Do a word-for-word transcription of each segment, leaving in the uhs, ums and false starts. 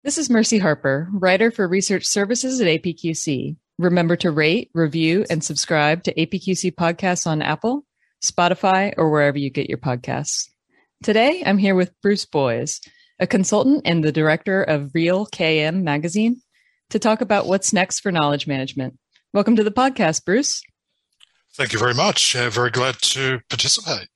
This is Mercy Harper, writer for Research Services at A P Q C. Remember to rate, review, and subscribe to A P Q C podcasts on Apple, Spotify, or wherever you get your podcasts. Today, I'm here with Bruce Boyes, a consultant and the director of Real K M magazine, to talk about what's next for knowledge management. Welcome to the podcast, Bruce. Thank you very much. Uh, very glad to participate.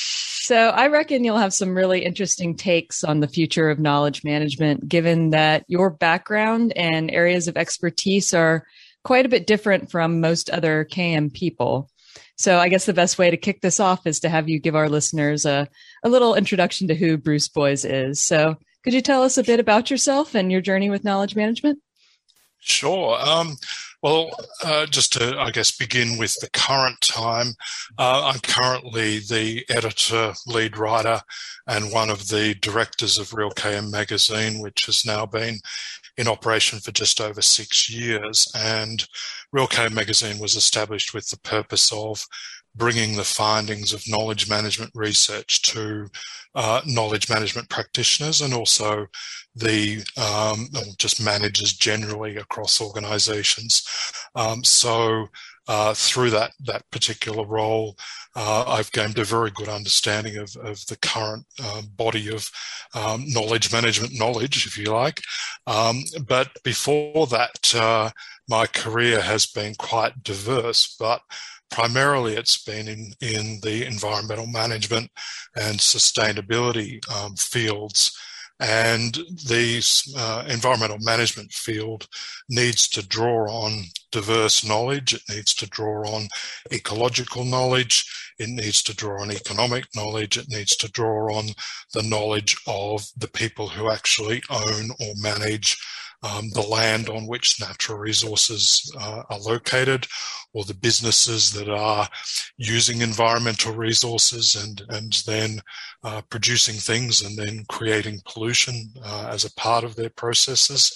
So I reckon you'll have some really interesting takes on the future of knowledge management, given that your background and areas of expertise are quite a bit different from most other K M people. So I guess the best way to kick this off is to have you give our listeners a, a little introduction to who Bruce Boyes is. So could you tell us a bit about yourself and your journey with knowledge management? Sure. Um, well, uh, just to, I guess, begin with the current time, uh, I'm currently the editor, lead writer, and one of the directors of Real K M magazine, which has now been in operation for just over six years. And Real K M magazine was established with the purpose of bringing the findings of knowledge management research to uh, knowledge management practitioners and also the um, just managers generally across organizations. Um, so uh, through that that particular role, uh, I've gained a very good understanding of, of the current uh, body of um, knowledge management knowledge, if you like. Um, but before that, uh, my career has been quite diverse, but primarily it's been in, in the environmental management and sustainability um, fields. And the uh, environmental management field needs to draw on diverse knowledge. It needs to draw on ecological knowledge. It needs to draw on economic knowledge. It needs to draw on the knowledge of the people who actually own or manage Um, the land on which natural resources uh, are located, or the businesses that are using environmental resources and, and then uh, producing things and then creating pollution uh, as a part of their processes.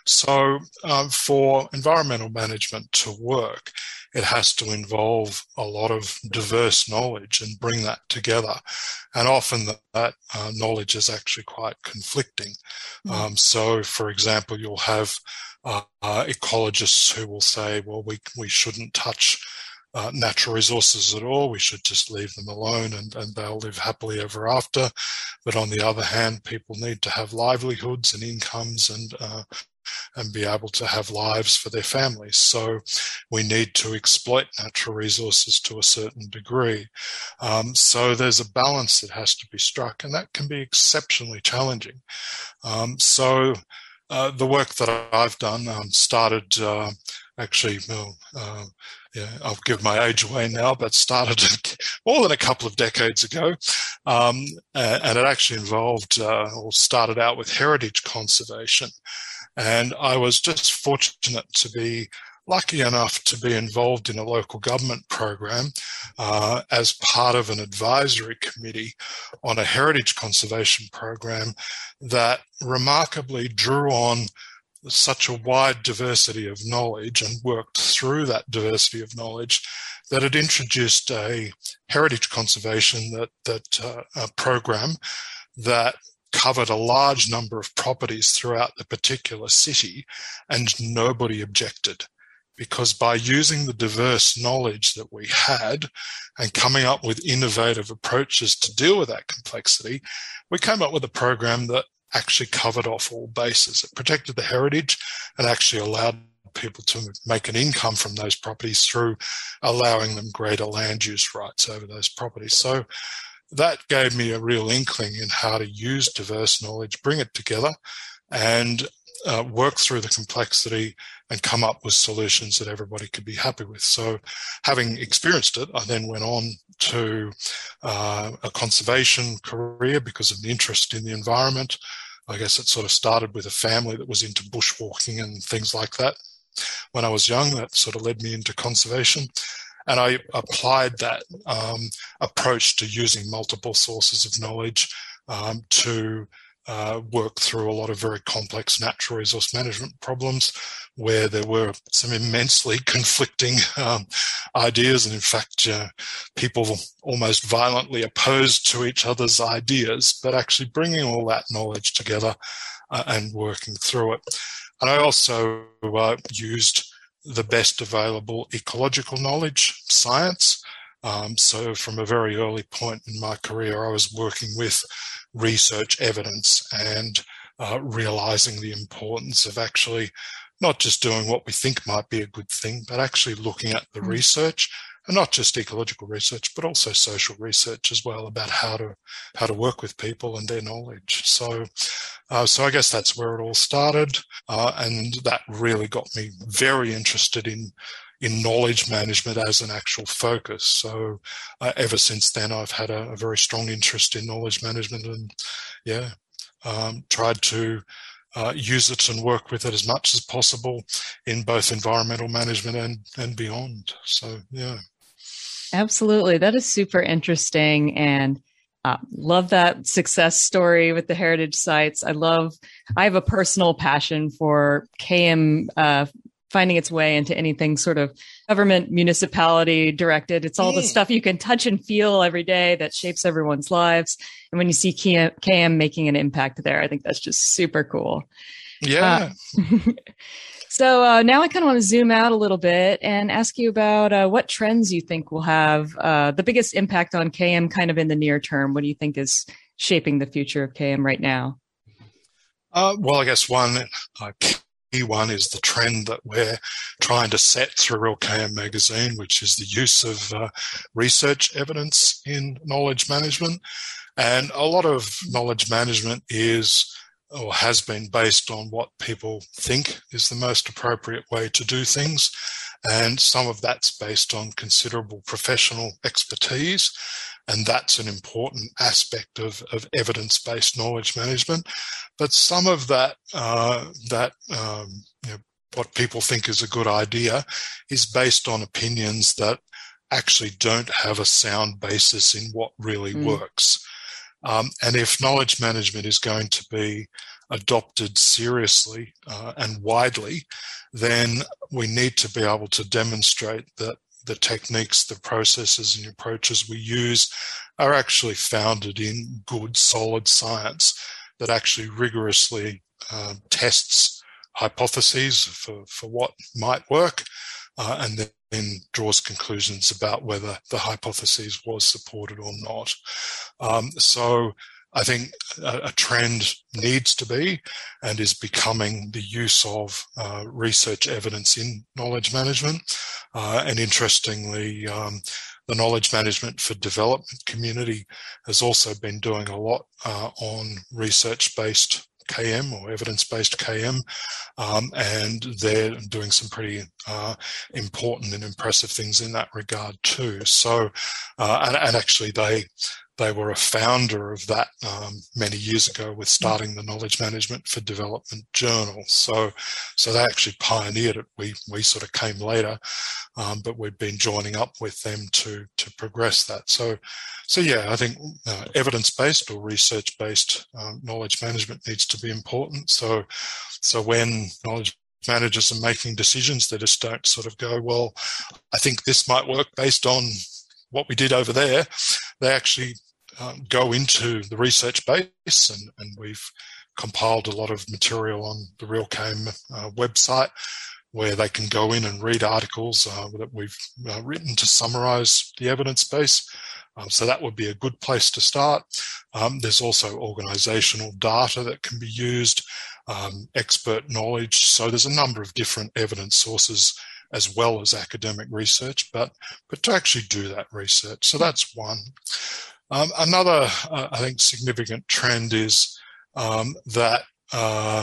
So um, for environmental management to work, it has to involve a lot of diverse knowledge and bring that together. And often that, that uh, knowledge is actually quite conflicting. Mm. Um, so, for example, you'll have uh, uh, ecologists who will say, well, we, we shouldn't touch uh, natural resources at all. We should just leave them alone and, and they'll live happily ever after. But on the other hand, people need to have livelihoods and incomes and uh, and be able to have lives for their families. So we need to exploit natural resources to a certain degree. Um, so there's a balance that has to be struck, and that can be exceptionally challenging. Um, so uh, the work that I've done um, started uh, actually, well, uh, yeah, I'll give my age away now, but started more than a couple of decades ago. Um, and it actually involved uh, or started out with heritage conservation. And I was just fortunate to be lucky enough to be involved in a local government program uh, as part of an advisory committee on a heritage conservation program that remarkably drew on such a wide diversity of knowledge and worked through that diversity of knowledge that it introduced a heritage conservation that, that uh, a program that covered a large number of properties throughout the particular city, and nobody objected. Because by using the diverse knowledge that we had and coming up with innovative approaches to deal with that complexity, we came up with a program that actually covered off all bases. It protected the heritage and actually allowed people to make an income from those properties through allowing them greater land use rights over those properties. So that gave me a real inkling in how to use diverse knowledge, bring it together, and uh, work through the complexity and come up with solutions that everybody could be happy with. So having experienced it, I then went on to uh, a conservation career because of the interest in the environment. I guess it sort of started with a family that was into bushwalking and things like that. When I was young, that sort of led me into conservation. And I applied that um, approach to using multiple sources of knowledge um, to uh, worked through a lot of very complex natural resource management problems where there were some immensely conflicting um, ideas, and in fact, uh, people almost violently opposed to each other's ideas, but actually bringing all that knowledge together uh, and working through it. And I also uh, used the best available ecological knowledge, science. Um, so from a very early point in my career, I was working with research evidence and uh, realizing the importance of actually not just doing what we think might be a good thing, but actually looking at the mm. research, and not just ecological research, but also social research as well, about how to how to work with people and their knowledge. So, uh, so I guess that's where it all started, uh, and that really got me very interested in in knowledge management as an actual focus. So, uh, ever since then, I've had a, a very strong interest in knowledge management, and yeah, um, tried to Uh, use it and work with it as much as possible in both environmental management and, and beyond. So, yeah. Absolutely. That is super interesting. And uh, love that success story with the heritage sites. I love, I have a personal passion for K M uh, finding its way into anything sort of government, municipality directed. It's all the stuff you can touch and feel every day that shapes everyone's lives. And when you see K M making an impact there, I think that's just super cool. Yeah. Uh, so uh, now I kind of want to zoom out a little bit and ask you about uh, what trends you think will have uh, the biggest impact on K M kind of in the near term. What do you think is shaping the future of K M right now? Uh, well, I guess one uh, key one is the trend that we're trying to set through Real K M Magazine, which is the use of uh, research evidence in knowledge management. And a lot of knowledge management is or has been based on what people think is the most appropriate way to do things. And some of that's based on considerable professional expertise. And that's an important aspect of, of evidence-based knowledge management. But some of that, uh, that um, you know, what people think is a good idea is based on opinions that actually don't have a sound basis in what really mm. works. Um, and if knowledge management is going to be adopted seriously uh, and widely, then we need to be able to demonstrate that the techniques, the processes and approaches we use are actually founded in good, solid science that actually rigorously uh, tests hypotheses for, for what might work, uh, and then then draws conclusions about whether the hypothesis was supported or not. Um, so I think a, a trend needs to be and is becoming the use of uh, research evidence in knowledge management. Uh, and interestingly, um, the knowledge management for development community has also been doing a lot uh, on research-based K M or evidence-based K M, um, and they're doing some pretty uh, important and impressive things in that regard too. So, uh, and, and actually they they were a founder of that um, many years ago with starting the Knowledge Management for Development Journal. So, so they actually pioneered it. We we sort of came later, um, but we've been joining up with them to to progress that. So, so yeah, I think uh, evidence-based or research-based um, knowledge management needs to be important. So, so when knowledge managers are making decisions, they just don't sort of go, well, I think this might work based on what we did over there. They actually um, go into the research base, and, and we've compiled a lot of material on the Real K M uh, website where they can go in and read articles uh, that we've uh, written to summarize the evidence base. Um, so that would be a good place to start. Um, there's also organizational data that can be used, um, expert knowledge. So there's a number of different evidence sources as well as academic research, but but to actually do that research. So that's one. Um, another, uh, I think, significant trend is um, that uh,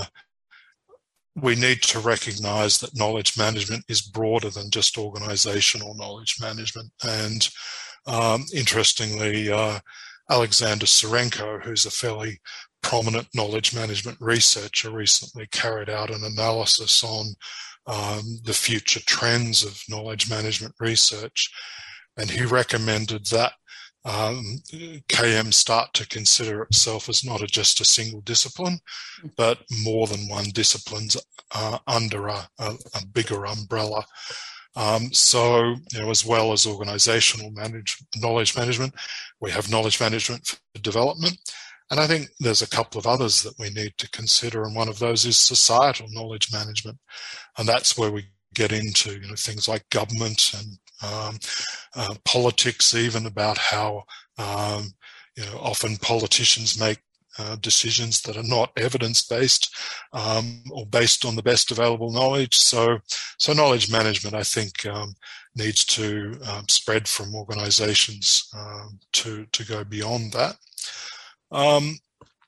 we need to recognize that knowledge management is broader than just organizational knowledge management. And um, interestingly, uh, Alexander Serenko, who's a fairly prominent knowledge management researcher, recently carried out an analysis on Um, the future trends of knowledge management research. And he recommended that um, K M start to consider itself as not a, just a single discipline, but more than one discipline's uh, under a, a, a bigger umbrella. Um, so, you know, as well as organizational manage, knowledge management, we have knowledge management for development. And I think there's a couple of others that we need to consider, and one of those is societal knowledge management. And that's where we get into, you know, things like government and um, uh, politics, even about how, um, you know, often politicians make uh, decisions that are not evidence-based um, or based on the best available knowledge. So, so knowledge management, I think, um, needs to um, spread from organizations um, to, to go beyond that. Um,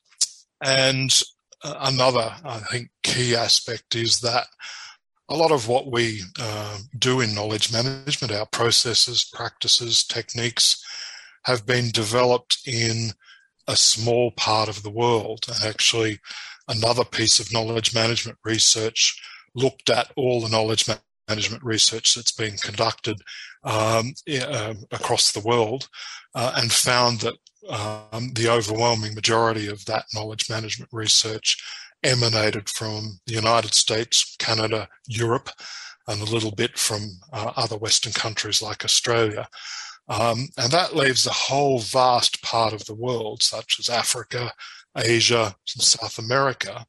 and another, I think, key aspect is that a lot of what we uh, do in knowledge management, our processes, practices, techniques, have been developed in a small part of the world. And actually, another piece of knowledge management research looked at all the knowledge management research that's been conducted um, uh, across the world uh, and found that um, the overwhelming majority of that knowledge management research emanated from the United States, Canada, Europe, and a little bit from uh, other Western countries like Australia. Um, and that leaves a whole vast part of the world, such as Africa, Asia, and South America,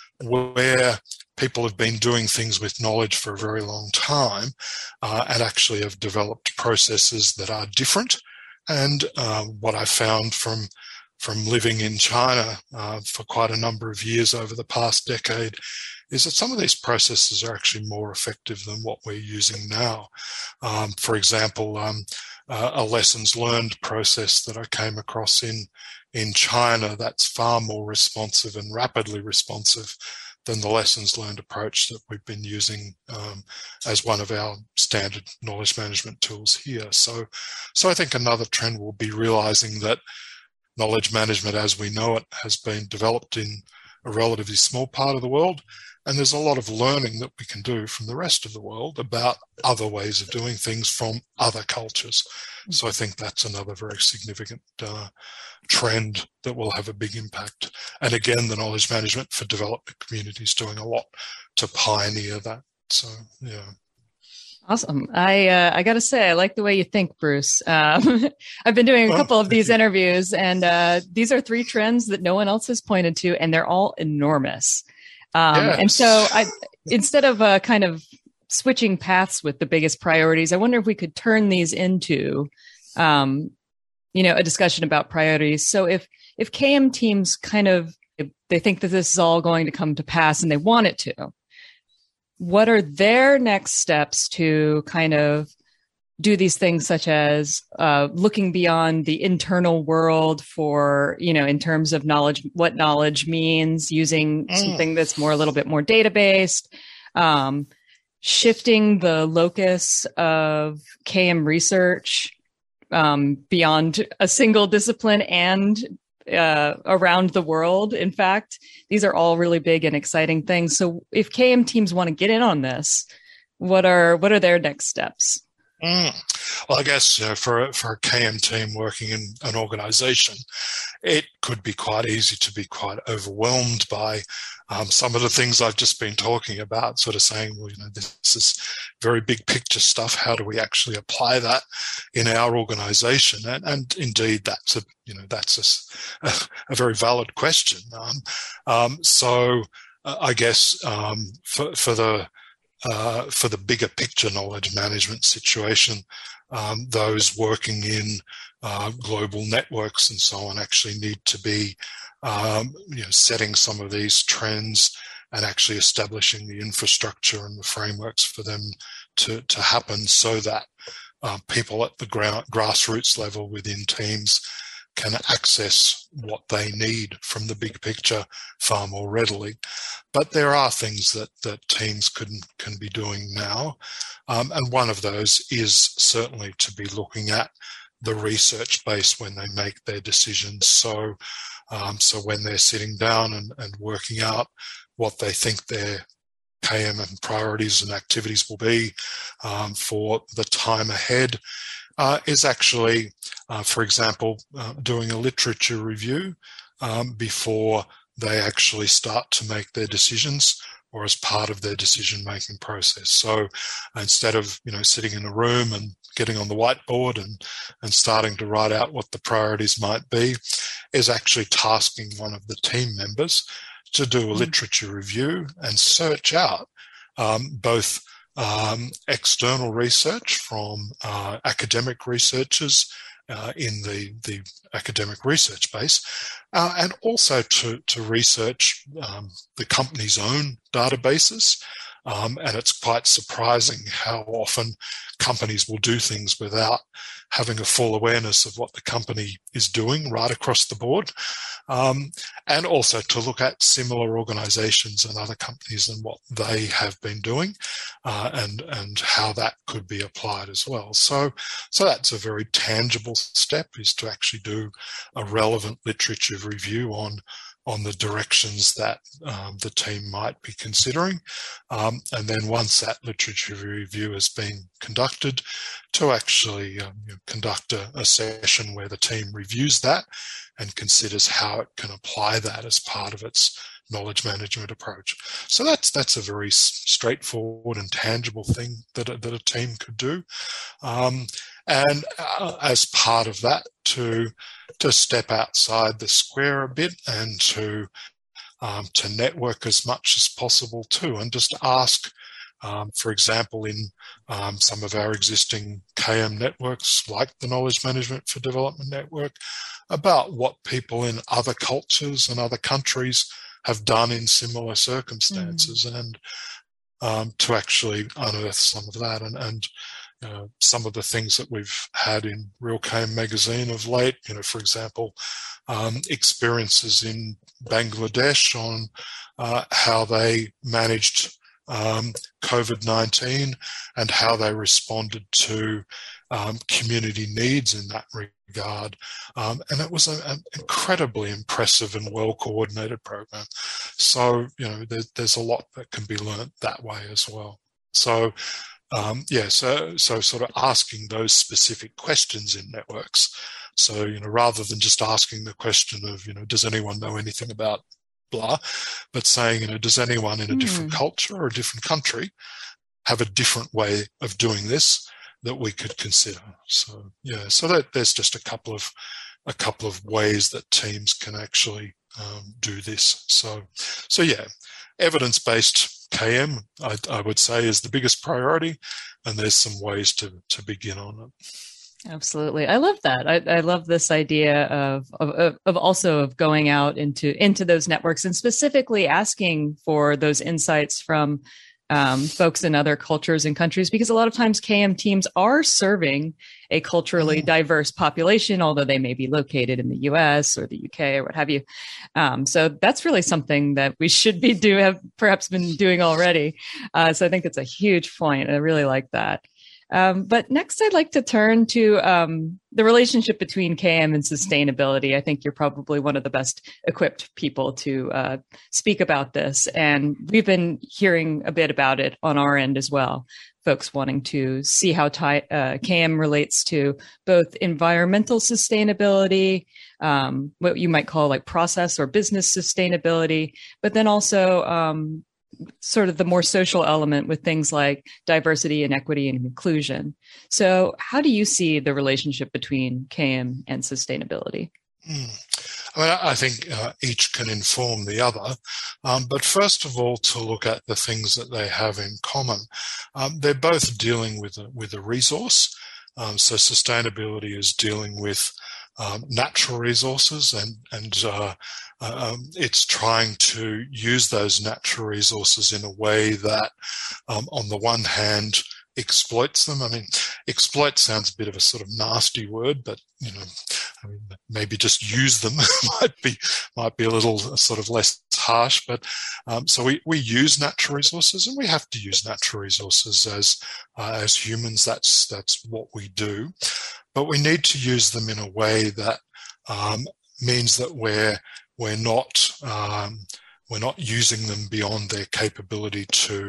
where people have been doing things with knowledge for a very long time uh, and actually have developed processes that are different. And uh, what I found from from living in China uh, for quite a number of years over the past decade is that some of these processes are actually more effective than what we're using now. Um, for example, um, uh, a lessons learned process that I came across in, in China that's far more responsive and rapidly responsive than the lessons learned approach that we've been using um, as one of our standard knowledge management tools here. So, so I think another trend will be realizing that knowledge management as we know it has been developed in a relatively small part of the world, and there's a lot of learning that we can do from the rest of the world about other ways of doing things from other cultures. So I think that's another very significant uh, trend that will have a big impact. And again, the knowledge management for development communities doing a lot to pioneer that. So, yeah. Awesome. I uh, I got to say, I like the way you think, Bruce. Um, I've been doing a couple oh, of these you. interviews, and uh, these are three trends that no one else has pointed to, and they're all enormous. Um, yes. And so I, instead of uh, kind of switching paths with the biggest priorities, I wonder if we could turn these into, um, you know, a discussion about priorities. So if if K M teams kind of, they think that this is all going to come to pass and they want it to, what are their next steps to kind of do these things, such as uh, looking beyond the internal world for, you know, in terms of knowledge, what knowledge means, using mm. something that's more, a little bit more data-based, um, shifting the locus of K M research um, beyond a single discipline and Uh, around the world. In fact, these are all really big and exciting things. So if K M teams want to get in on this, what are what are their next steps? Mm. Well, I guess you know, for, for a K M team working in an organization, it could be quite easy to be quite overwhelmed by um, some of the things I've just been talking about, sort of saying, well, you know, this is very big picture stuff. How do we actually apply that in our organization? And, and indeed, that's a, you know, that's a, a very valid question. Um, um, so uh, I guess um, for, for the Uh, for the bigger picture knowledge management situation, um, those working in uh, global networks and so on actually need to be, um, you know, setting some of these trends and actually establishing the infrastructure and the frameworks for them to, to happen so that uh, people at the ground, grassroots level within teams can access what they need from the big picture far more readily. But there are things that, that teams can, can be doing now. Um, and one of those is certainly to be looking at the research base when they make their decisions. So, um, so when they're sitting down and, and working out what they think their K M and priorities and activities will be um, for the time ahead, Uh, is actually Uh, for example, uh, doing a literature review um, before they actually start to make their decisions or as part of their decision-making process. So instead of, you know, sitting in a room and getting on the whiteboard and, and starting to write out what the priorities might be, is actually tasking one of the team members to do a literature review and search out um, both um, external research from uh, academic researchers uh, in the, the academic research base, uh, and also to, to research um, the company's own databases. Um, and it's quite surprising how often companies will do things without having a full awareness of what the company is doing right across the board. Um, and also to look at similar organizations and other companies and what they have been doing, uh, and, and how that could be applied as well. So, so that's a very tangible step, is to actually do a relevant literature review on on the directions that um, the team might be considering. Um, and then once that literature review has been conducted, to actually um, you know, conduct a, a session where the team reviews that and considers how it can apply that as part of its knowledge management approach. So that's that's a very straightforward and tangible thing that a, that a team could do. Um, and uh, as part of that, to to step outside the square a bit and to um, to network as much as possible too, and just ask, um, for example, in um, some of our existing K M networks, like the Knowledge Management for Development Network, about what people in other cultures and other countries have done in similar circumstances, mm. and um, to actually unearth some of that. And, and uh, some of the things that we've had in Real K M magazine of late, you know, for example, um, experiences in Bangladesh on uh, how they managed um, COVID nineteen and how they responded to um, community needs in that regard. Um, and it was a, an incredibly impressive and well-coordinated program. So, you know, there, there's a lot that can be learnt that way as well. So, um, yeah, so, so sort of asking those specific questions in networks. So, you know, rather than just asking the question of, you know, does anyone know anything about blah, but saying, you know, does anyone in a different mm. culture or a different country have a different way of doing this that we could consider? So, yeah, so that there's just a couple of a couple of ways that teams can actually um, do this. So, so yeah, evidence-based K M, I, I would say, is the biggest priority, and there's some ways to to begin on it. Absolutely. I love that. I, I love this idea of, of, of also of going out into, into those networks and specifically asking for those insights from um, folks in other cultures and countries, because a lot of times K M teams are serving a culturally diverse population, although they may be located in the U S or the U K or what have you. Um, so that's really something that we should be do have perhaps been doing already. Uh, so I think it's a huge point. I really like that. Um, but next, I'd like to turn to um, the relationship between K M and sustainability. I think you're probably one of the best equipped people to uh, speak about this. And we've been hearing a bit about it on our end as well. Folks wanting to see how ty- uh, K M relates to both environmental sustainability, um, what you might call like process or business sustainability, but then also um, sort of the more social element with things like diversity and equity and inclusion. So how do you see the relationship between K M and sustainability? Hmm. I mean, I think uh, each can inform the other. Um, but first of all, to look at the things that they have in common. Um, they're both dealing with a, with a resource. Um, so sustainability is dealing with um, natural resources, and, and uh, um, it's trying to use those natural resources in a way that, um, on the one hand, exploits them. I mean, exploit sounds a bit of a sort of nasty word, but, you know, I mean, maybe just use them might be might be a little sort of less harsh. But um, so we, we use natural resources, and we have to use natural resources as uh, as humans. That's that's what we do. But we need to use them in a way that um, means that we're we're not um, we're not using them beyond their capability to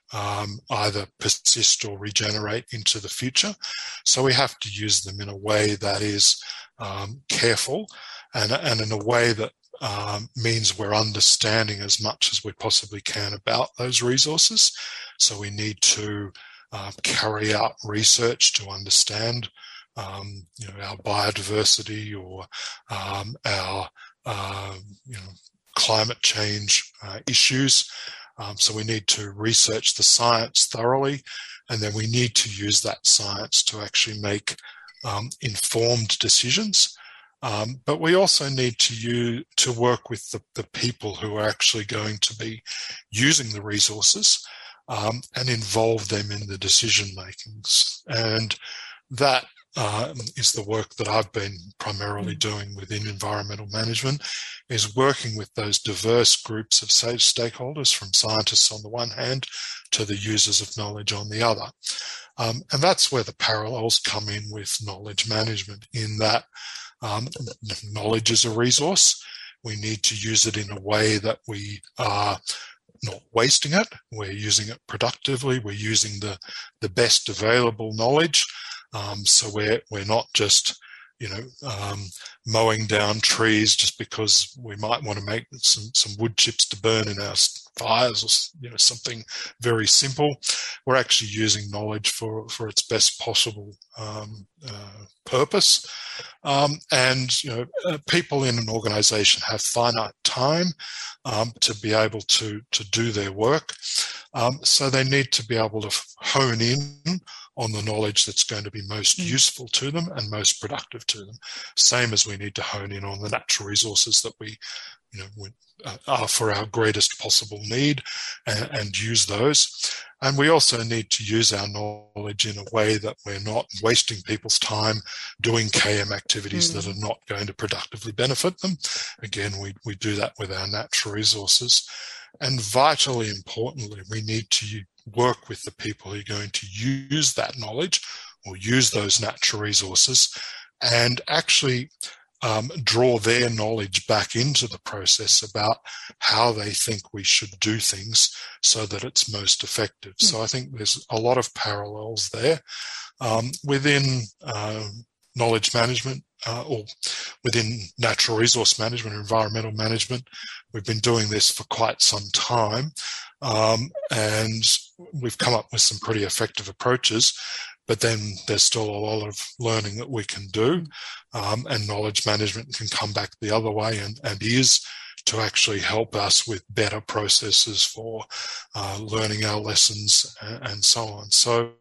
um, either persist or regenerate into the future. So we have to use them in a way that is um, careful and, and in a way that um, means we're understanding as much as we possibly can about those resources. So we need to uh, carry out research to understand um, you know, our biodiversity or um, our uh, you know, climate change uh, issues. Um, so we need to research the science thoroughly, and then we need to use that science to actually make um, informed decisions. Um, but we also need to use, to work with the, the people who are actually going to be using the resources um, and involve them in the decision makings. And that uh, is the work that I've been primarily doing within environmental management, is working with those diverse groups of stakeholders, from scientists on the one hand to the users of knowledge on the other. Um, and that's where the parallels come in with knowledge management, in that um, knowledge is a resource. We need to use it in a way that we are not wasting it. We're using it productively. We're using the, the best available knowledge. Um, so we're, we're not just, you know, um, mowing down trees just because we might want to make some, some wood chips to burn in our fires, or, you know, something very simple. We're actually using knowledge for, for its best possible um, uh, purpose. Um, and, you know, uh, people in an organization have finite time um, to be able to, to do their work. Um, so they need to be able to hone in on the knowledge that's going to be most mm. useful to them and most productive to them. Same as we need to hone in on the natural resources that we, you know, we, uh, are for our greatest possible need, and, and use those. And we also need to use our knowledge in a way that we're not wasting people's time doing K M activities mm. that are not going to productively benefit them. Again, we, we do that with our natural resources. And vitally importantly, we need to work with the people who are going to use that knowledge or use those natural resources, and actually um, draw their knowledge back into the process about how they think we should do things so that it's most effective. Mm. So I think there's a lot of parallels there. Um, within uh, knowledge management uh, or within natural resource management, environmental management, we've been doing this for quite some time. Um, and we've come up with some pretty effective approaches, but then there's still a lot of learning that we can do, um, and knowledge management can come back the other way, and, and is to actually help us with better processes for uh, learning our lessons and, and so on. So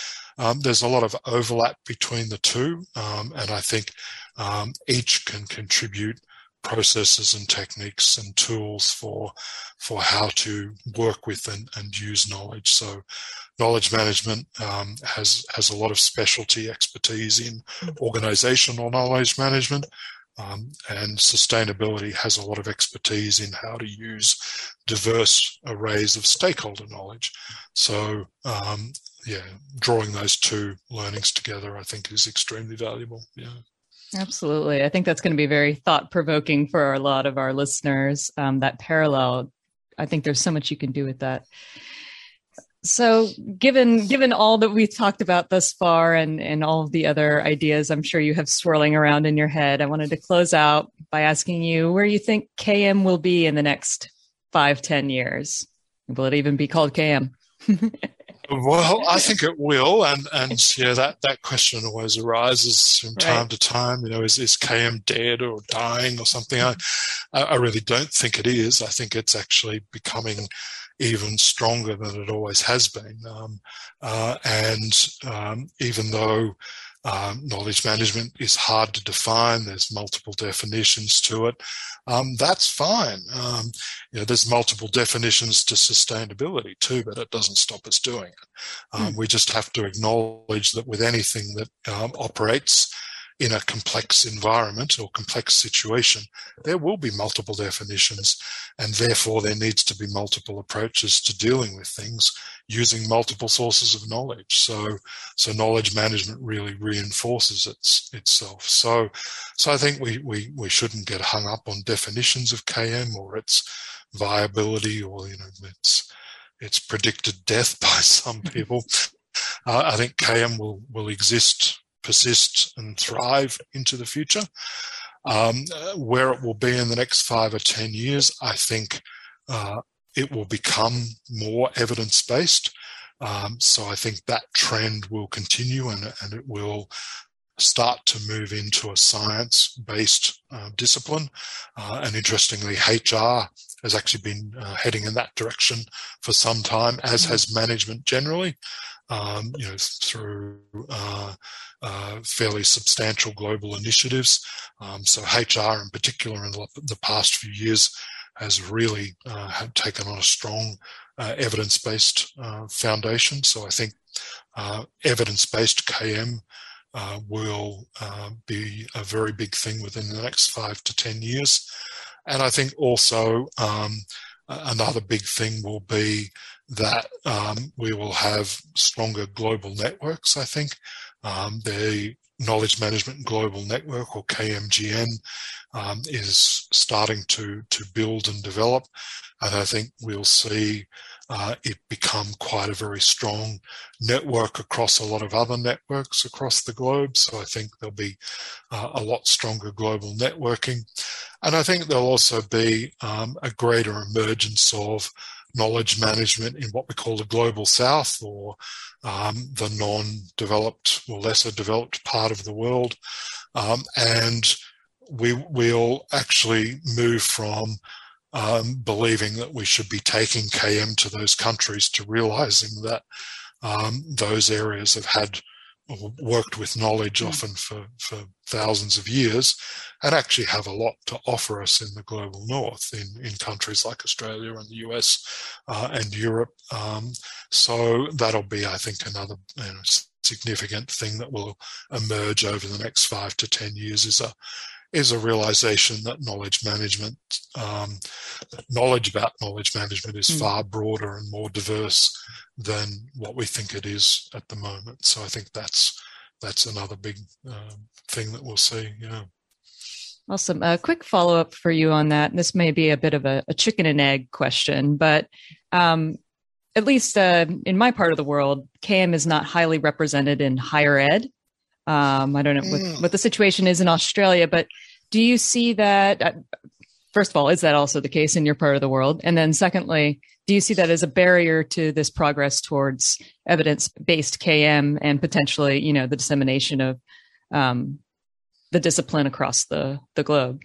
um, there's a lot of overlap between the two, um, and I think um, each can contribute processes and techniques and tools for for how to work with and, and use knowledge. So knowledge management um, has has a lot of specialty expertise in organizational knowledge management, um, and sustainability has a lot of expertise in how to use diverse arrays of stakeholder knowledge. So um, yeah, drawing those two learnings together, I think, is extremely valuable. Yeah. Absolutely. I think that's going to be very thought-provoking for a lot of our listeners, um, that parallel. I think there's so much you can do with that. So given given all that we've talked about thus far, and, and all of the other ideas I'm sure you have swirling around in your head, I wanted to close out by asking you where you think K M will be in the next five, ten years. Will it even be called K M? Well, I think it will, and and yeah, that, that question always arises from time right. to time. You know, is is K M dead or dying or something? I I really don't think it is. I think it's actually becoming even stronger than it always has been. Um, uh, and um, even though um, knowledge management is hard to define, there's multiple definitions to it. Um, that's fine. Um, you know, there's multiple definitions to sustainability too, but it doesn't stop us doing it. Um, mm. We just have to acknowledge that with anything that um, operates in a complex environment or complex situation, there will be multiple definitions, and therefore there needs to be multiple approaches to dealing with things using multiple sources of knowledge. So, so knowledge management really reinforces its, itself. So, so I think we, we, we shouldn't get hung up on definitions of K M or its viability or, you know, its it's predicted death by some people. Uh, I think K M will, will exist, persist and thrive into the future. Um, where it will be in the next five or ten years, I think uh, it will become more evidence-based. Um, so I think that trend will continue, and, and it will start to move into a science-based uh, discipline. Uh, and interestingly, H R has actually been uh, heading in that direction for some time, as has management generally, um, you know, through uh, uh, fairly substantial global initiatives. Um, so H R in particular in the, the past few years has really uh, have taken on a strong uh, evidence-based uh, foundation. So I think uh, evidence-based K M uh, will uh, be a very big thing within the next five to ten years. And I think also um, another big thing will be that um, we will have stronger global networks, I think. Um, the Knowledge Management Global Network, or K M G N, um, is starting to, to build and develop. And I think we'll see uh, it become quite a very strong network across a lot of other networks across the globe. So I think there'll be uh, a lot stronger global networking. And I think there'll also be um, a greater emergence of knowledge management in what we call the global south, or um, the non-developed or lesser developed part of the world. Um, and we will actually move from um, believing that we should be taking K M to those countries to realizing that um, those areas have had or worked with knowledge mm. often for, for thousands of years, and actually have a lot to offer us in the global north, in, in countries like Australia and the U S uh, and Europe. Um, so that'll be, I think, another you know, significant thing that will emerge over the next five to ten years is a is a realization that knowledge management, um, knowledge about knowledge management is mm. far broader and more diverse than what we think it is at the moment. So I think that's that's another big uh, thing that we'll see. Yeah. Awesome. A quick follow-up for you on that. And this may be a bit of a, a chicken and egg question, but um, at least uh, in my part of the world, K M is not highly represented in higher ed. Um, I don't know what, what the situation is in Australia, but do you see that, uh, first of all, is that also the case in your part of the world? And then secondly, do you see that as a barrier to this progress towards evidence-based K M and potentially, you know, the dissemination of um, the discipline across the, the globe?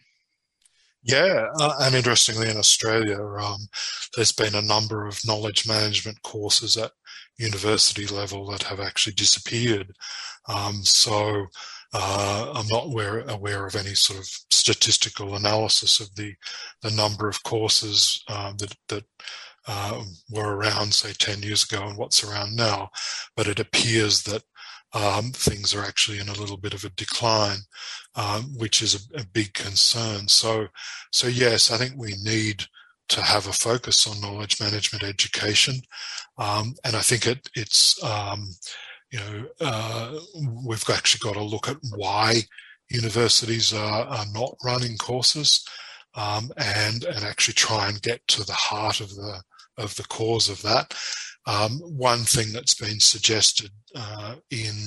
Yeah, uh, and interestingly, in Australia, um, there's been a number of knowledge management courses at university level that have actually disappeared. Um, so uh, I'm not aware, aware of any sort of statistical analysis of the the number of courses um, that that uh, were around, say, ten years ago and what's around now. But it appears that Um, things are actually in a little bit of a decline, um, which is a, a big concern. So, so yes, I think we need to have a focus on knowledge management education, um, and I think it, it's um, you know uh, we've actually got to look at why universities are, are not running courses, um, and and actually try and get to the heart of the of the cause of that. Um, one thing that's been suggested uh, in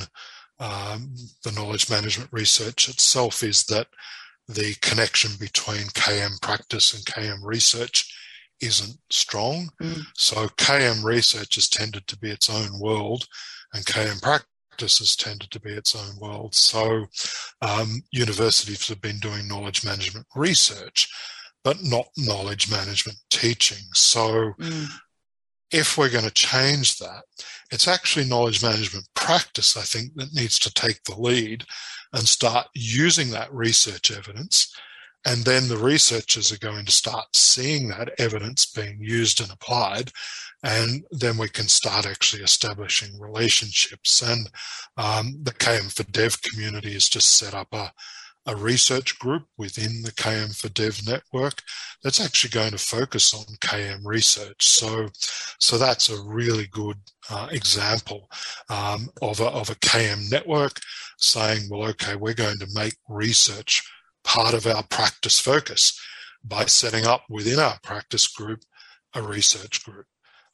um, the knowledge management research itself is that the connection between K M practice and K M research isn't strong. Mm. So K M research has tended to be its own world, and K M practice has tended to be its own world. So um, universities have been doing knowledge management research, but not knowledge management teaching. So mm. if we're going to change that, it's actually knowledge management practice, I think, that needs to take the lead and start using that research evidence. And then the researchers are going to start seeing that evidence being used and applied. And then we can start actually establishing relationships. And um, the K M for Dev community has just set up a a research group within the K M for Dev network that's actually going to focus on K M research. So, so that's a really good uh, example um, of, a, of a K M network saying, well, okay, we're going to make research part of our practice focus by setting up within our practice group a research group.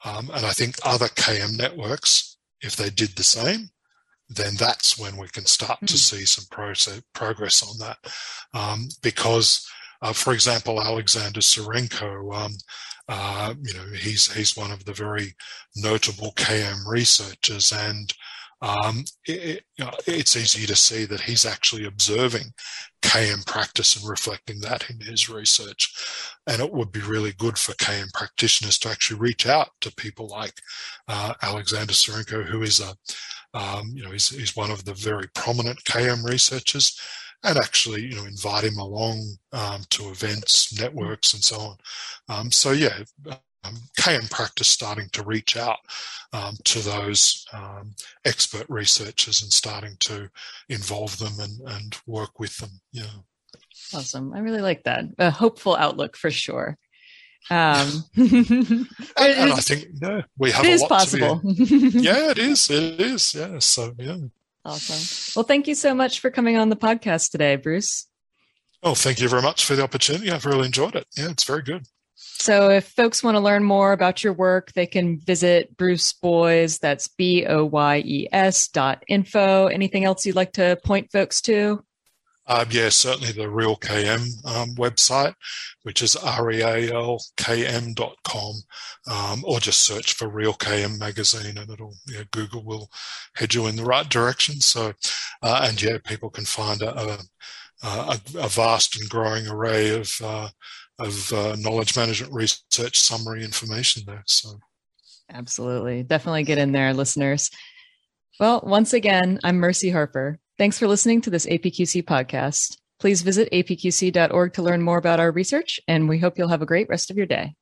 Um, and I think other K M networks, if they did the same, then that's when we can start mm-hmm. to see some process, progress on that. Um, because, uh, for example, Alexander Serenko, um, uh, you know, he's he's one of the very notable K M researchers, and um, it, you know, it's easy to see that he's actually observing K M practice and reflecting that in his research. And it would be really good for K M practitioners to actually reach out to people like uh, Alexander Serenko, who is a, um, you know, he's, he's one of the very prominent K M researchers, and actually, you know, invite him along um, to events, networks, and so on. Um, so yeah, um, K M practice starting to reach out um, to those um, expert researchers and starting to involve them and, and work with them. Yeah. Awesome. I really like that. A hopeful outlook for sure. Um, and, and I think no, we have it a is lot possible. To be, yeah, it is. It is. Yeah. So yeah. Awesome. Well, thank you so much for coming on the podcast today, Bruce. Oh, thank you very much for the opportunity. I've really enjoyed it. Yeah, it's very good. So if folks want to learn more about your work, they can visit Bruce Boyes. That's B O Y E S dot info. Anything else you'd like to point folks to? Um, yeah, certainly the Real K M um, website, which is real k m dot com, um, or just search for Real K M magazine, and it'll yeah, Google will head you in the right direction. So, uh, and yeah, people can find a, a, a vast and growing array of uh, of uh, knowledge management research summary information there. So, absolutely, definitely get in there, listeners. Well, once again, I'm Mercy Harper. Thanks for listening to this A P Q C podcast. Please visit a p q c dot org to learn more about our research, and we hope you'll have a great rest of your day.